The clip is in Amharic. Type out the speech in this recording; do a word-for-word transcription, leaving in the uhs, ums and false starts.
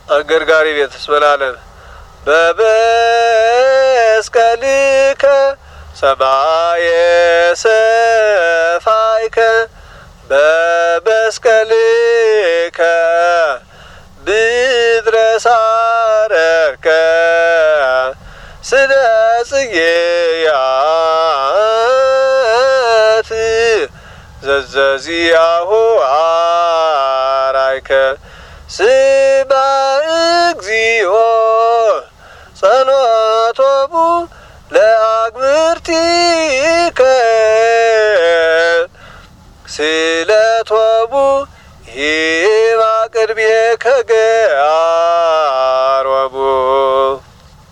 አገርጋሪ ቤትስ በላለም በመስቀልከ ሰማየ ሰፋይከ በመስቀልከ ምድረ ሳረርከ ስለ ጽጌያት ዘዘዚያሁ አራይከ ስማ እግዚኦ ጸሎቶሙ ለአግብርቲከ ስለቶሙ ይባ ቅድሜከ ገአ